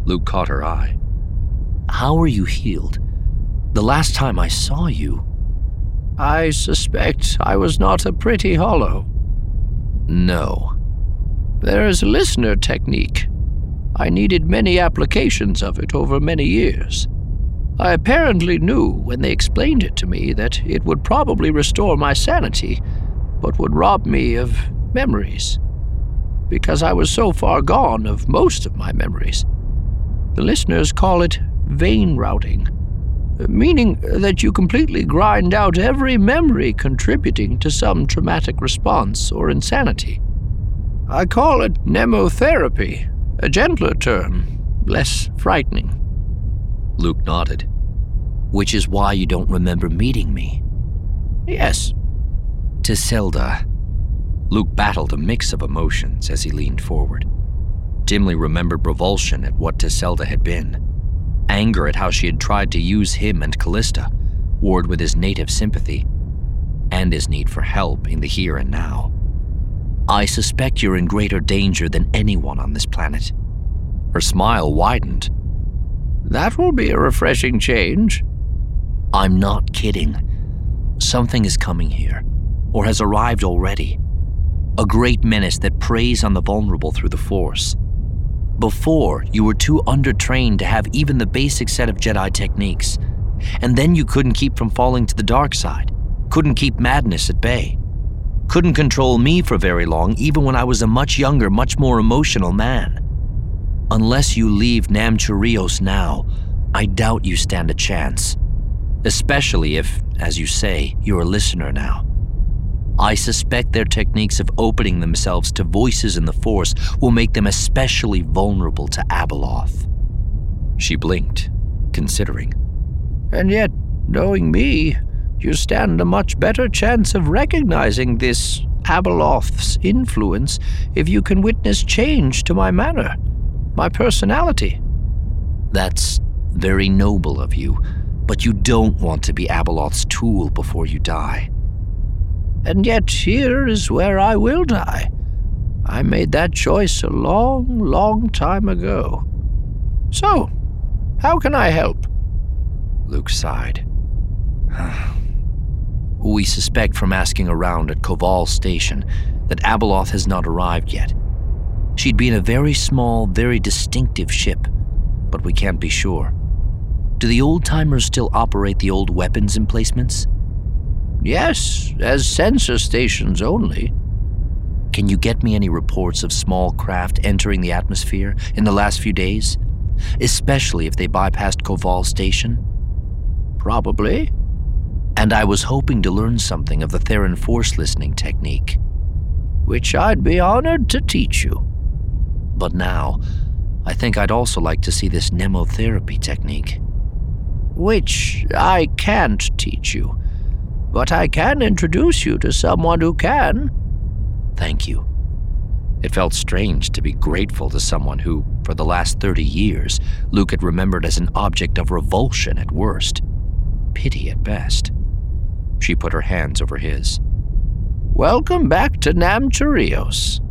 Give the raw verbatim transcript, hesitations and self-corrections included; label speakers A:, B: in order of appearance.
A: Luke caught her eye. How are you healed? The last time I saw you...
B: I suspect I was not a pretty hollow.
A: No.
B: There is a listener technique. I needed many applications of it over many years. I apparently knew when they explained it to me that it would probably restore my sanity, but would rob me of memories. Because I was so far gone of most of my memories. The listeners call it vein routing, meaning that you completely grind out every memory contributing to some traumatic response or insanity. I call it mnemotherapy, a gentler term, less frightening.
A: Luke nodded. Which is why you don't remember meeting me.
B: Yes.
A: Tiselda. Luke battled a mix of emotions as he leaned forward. Dimly remembered revulsion at what Tiselda had been. Anger at how she had tried to use him and Callista, warred with his native sympathy, and his need for help in the here and now. I suspect you're in greater danger than anyone on this planet. Her smile widened.
B: That will be a refreshing change.
A: I'm not kidding. Something is coming here, or has arrived already. A great menace that preys on the vulnerable through the Force. Before, you were too undertrained to have even the basic set of Jedi techniques, and then you couldn't keep from falling to the dark side, couldn't keep madness at bay, couldn't control me for very long even when I was a much younger, much more emotional man. Unless you leave Nam Churios now, I doubt you stand a chance, especially if, as you say, you're a listener now. I suspect their techniques of opening themselves to voices in the Force will make them especially vulnerable to Abeloth. She blinked, considering.
B: And yet, knowing me, you stand a much better chance of recognizing this Abeloth's influence if you can witness change to my manner, my personality.
A: That's very noble of you, but you don't want to be Abeloth's tool before you die.
B: And yet here is where I will die. I made that choice a long, long time ago. So, how can I help?
A: Luke sighed. We suspect from asking around at Koval Station that Abeloth has not arrived yet. She'd be in a very small, very distinctive ship, but we can't be sure. Do the old-timers still operate the old weapons emplacements?
B: Yes, as sensor stations only.
A: Can you get me any reports of small craft entering the atmosphere in the last few days? Especially if they bypassed Koval Station?
B: Probably.
A: And I was hoping to learn something of the Theran Force listening technique.
B: Which I'd be honored to teach you.
A: But now, I think I'd also like to see this mnemotherapy technique.
B: Which I can't teach you. But I can introduce you to someone who can.
A: Thank you. It felt strange to be grateful to someone who, for the last thirty years, Luke had remembered as an object of revulsion at worst, pity at best. She put her hands over his.
B: Welcome back to Nam Churios.